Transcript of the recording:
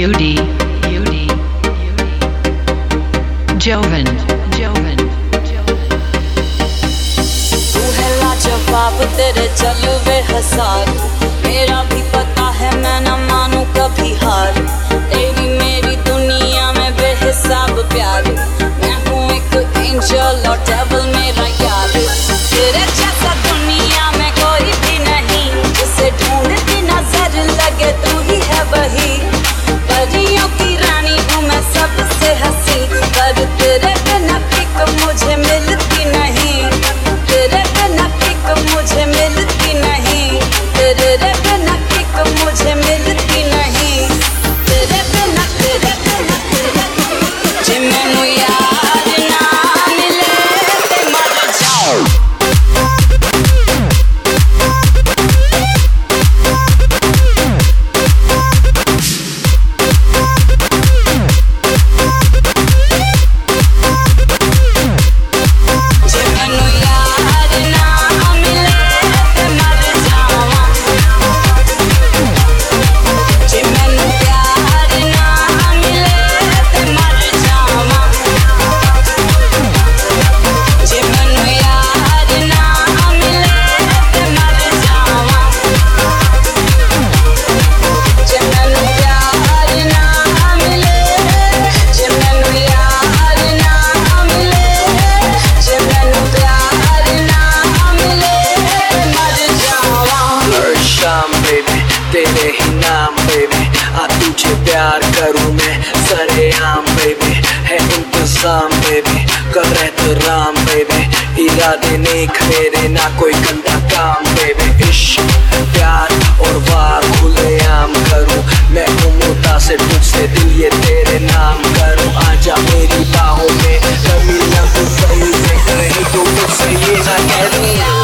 Jovan. तू है लाजवाब, तेरे जलवे हजार, मेरा भी पता है मैं न मानू कभी हार। तेरी मेरी दुनिया में बेहिसाब प्यार, मैं हूँ एक एंजल और डेविल मेरा यार। तेरे जैसा दुनिया में कोई भी नहीं, जिसे ढूंढती नजर लगे तू ही है वही। परियों की रानी हूँ मैं सबसे हंसी, पर तेरे बिना किक मुझे मिलती नहीं। तेरे बिना किक मुझे मिलती नहीं। तेरे बिना किक मुझे मिलती नहीं। तेरे बिना जे मैनू यार ना मिले ते मर जाओ। तेरे ही नाम बेबी, आ तुझे प्यार करूँ मैं सरेआम बेबी। है इंतजाम बेबी, कर एहतराम बेबी, इरादे नेक मेरे ना कोई गंदा काम बेबी। इश्क प्यार और वार खुलेआम करूँ मैं, मुतासिर तुझसे दिल ये तेरे नाम करूँ। आजा मेरी बाहों में, कभी ना तू सही से कहीं तो मुझसे ये ना कह दूँ।